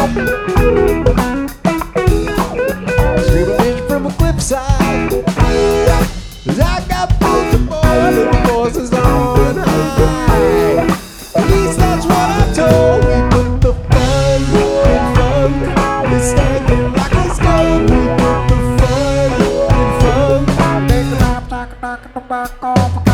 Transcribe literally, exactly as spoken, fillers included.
Screaming vision from a cliffside. I got both the boys and the forces on high. At least that's what I'm told. We put the fun in funk. It's standing like a skull. We put the fun in funk. Take the knock, knock, knock, knock, knock, knock.